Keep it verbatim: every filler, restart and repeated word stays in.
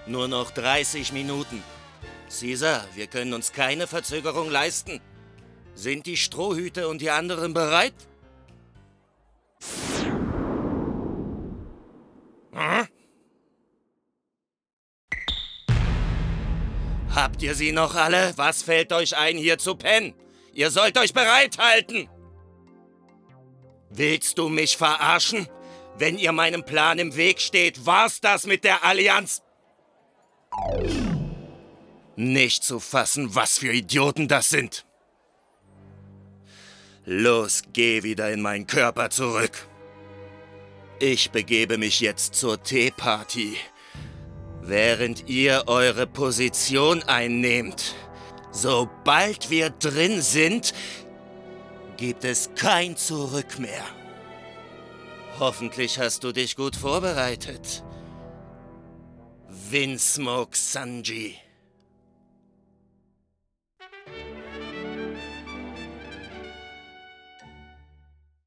Nur noch dreißig Minuten. Caesar, wir können uns keine Verzögerung leisten. Sind die Strohhüte und die anderen bereit? Hm? Habt ihr sie noch alle? Was fällt euch ein, hier zu pennen? Ihr sollt euch bereithalten! Willst du mich verarschen? Wenn ihr meinem Plan im Weg steht, war's das mit der Allianz? Nicht zu fassen, was für Idioten das sind. Los, geh wieder in meinen Körper zurück. Ich begebe mich jetzt zur Teeparty. Während ihr eure Position einnehmt. Sobald wir drin sind, gibt es kein Zurück mehr. Hoffentlich hast du dich gut vorbereitet. Vinsmoke Sanji.